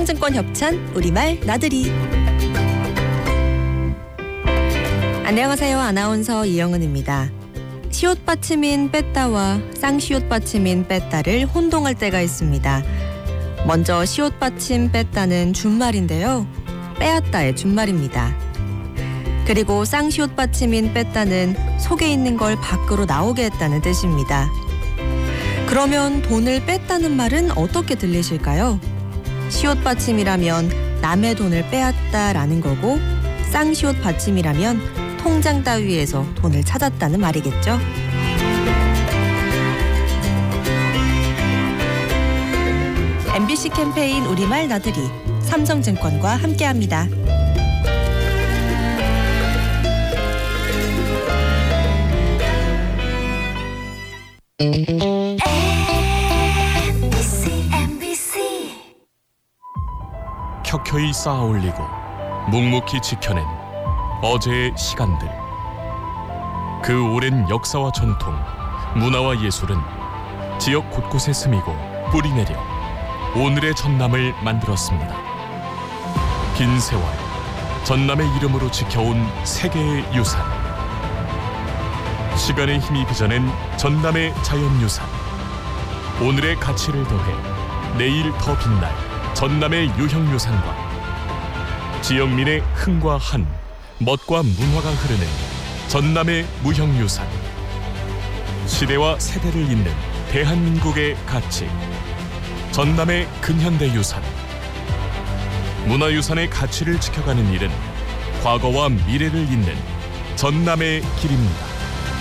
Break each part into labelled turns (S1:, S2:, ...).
S1: 삼성증권 협찬 우리말 나들이. 안녕하세요. 아나운서 이영은입니다. 시옷 받침인 뺐다와 쌍시옷 받침인 뺐다를 혼동할 때가 있습니다. 먼저 시옷 받침 뺐다는 준말인데요. 빼앗다의 준말입니다. 그리고 쌍시옷 받침인 뺐다는 속에 있는 걸 밖으로 나오게 했다는 뜻입니다. 그러면 돈을 뺐다는 말은 어떻게 들리실까요? 시옷 받침이라면 남의 돈을 빼앗다라는 거고, 쌍시옷 받침이라면 통장 따위에서 돈을 찾았다는 말이겠죠. MBC 캠페인 우리말 나들이 삼성증권과 함께합니다.
S2: 켜켜이 쌓아올리고 묵묵히 지켜낸 어제의 시간들. 그 오랜 역사와 전통, 문화와 예술은 지역 곳곳에 스미고 뿌리내려 오늘의 전남을 만들었습니다. 긴 세월 전남의 이름으로 지켜온 세계의 유산. 시간의 힘이 빚어낸 전남의 자연유산. 오늘의 가치를 더해 내일 더 빛날 전남의 유형유산과 지역민의 흥과 한, 멋과 문화가 흐르는 전남의 무형유산. 시대와 세대를 잇는 대한민국의 가치, 전남의 근현대유산. 문화유산의 가치를 지켜가는 일은 과거와 미래를 잇는 전남의 길입니다.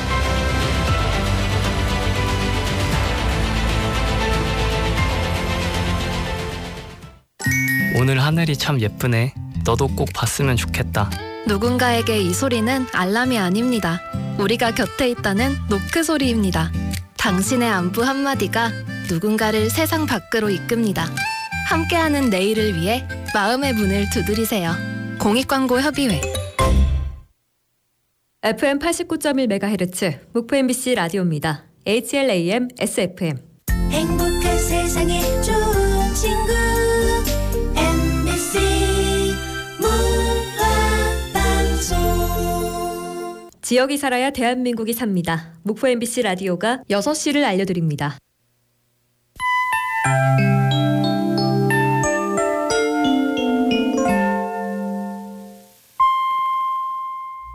S3: 오늘 하늘이 참 예쁘네. 너도 꼭 봤으면 좋겠다.
S4: 누군가에게 이 소리는 알람이 아닙니다. 우리가 곁에 있다는 노크 소리입니다. 당신의 안부 한마디가 누군가를 세상 밖으로 이끕니다. 함께하는 내일을 위해 마음의 문을 두드리세요. 공익광고협의회.
S5: FM 89.1MHz 목포 MBC 라디오입니다. HLAM SFM.
S6: 행복한 세상에 좋은 친구 MBC 문화방송.
S5: 지역이 살아야 대한민국이 삽니다. 목포 MBC 라디오가 6시를 알려드립니다.